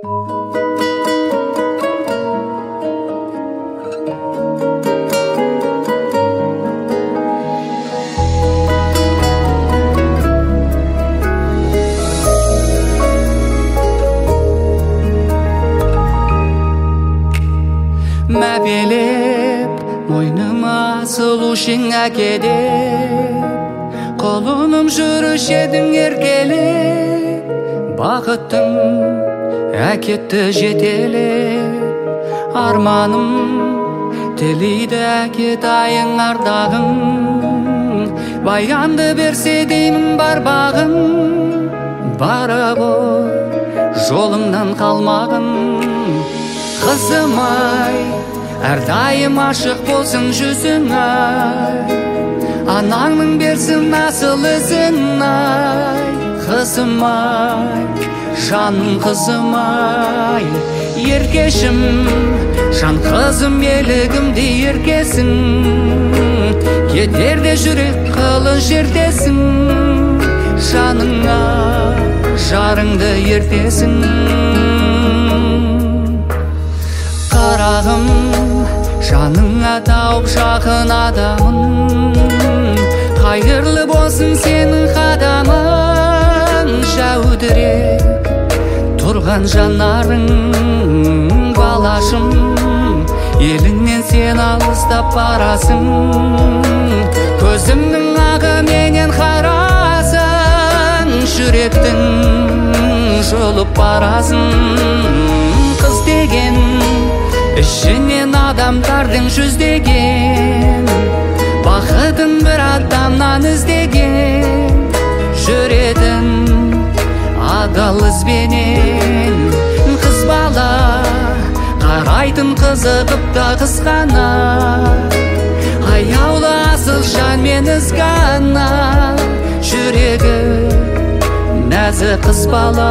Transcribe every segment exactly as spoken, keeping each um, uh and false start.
Мәпелеп мойныма сұлушың әкеде, қолыным жүрушедің еркелеп, бақыттың әкетті жетеле. Арманым тілейді әкетайың ардағың, баянды берсе деймін бар бағың, барып жолыңнан қалмағын. Қызым-ай, әрдайым ашық болсын жүзің-ай, анаңның берсін асыл ізін-ай. Қызым-ай, жаным қызым-ай, еркешім, жан қызым елігімде еркесің, кетерде жүрек қылын жердесің, жаныңа жарыңды ертесің. Қарағым, жаныңа тауып жақын адамын, қайырлы болсын сенің қадамың, жәудіреп тұрған жанарың. Балашым, еліңнен сен алыстап барасың, көзімнің ағы менен қарасың, жүректің жұлып барасың. Қыз деген ішінен адамдардың жүздеген, бақытын бір адамнан іздеген, жүретін адал ізбенен. Қыз бала қарайтын қызығып та қызғана, аяулы асыл жанмен ізгана, жүрегі нәзік қыз бала.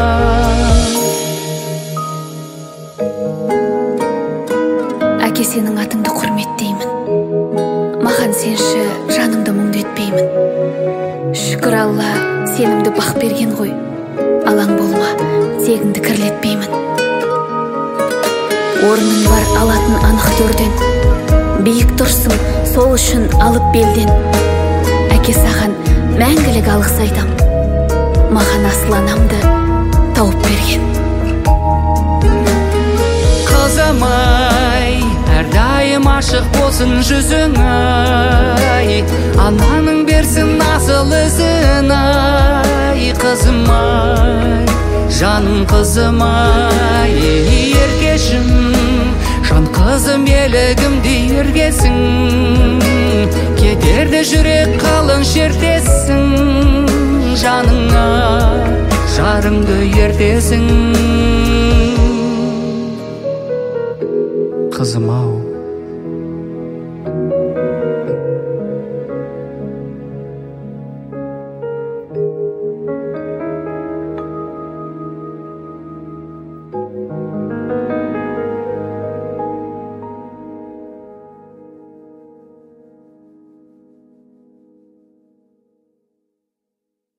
Әке, сенің атыңды құрметтеймін, маған сенші жаныңды мұңды етпеймін. Шүкір Алла, сенімді бақ берген ғой, алаң болма, тегіңді кірлетпеймін. Орның бар алатын анық төрден, биік тұрсың, сол үшін алып белден. Әке, саған мәңгілік алғыс айтам, маған асыл анамды тауып берген. Қызым-ай, әрдайым ашық болсын жүзің-ай, ананың берсін асыл ізін-ай. Қызым-ай, жаным қызым-ай, еркешім, жан қызым елігімде еркесің, кетерде жүрек қалың шертесің, жаныңа жарыңды ертесің. Қызым-ау.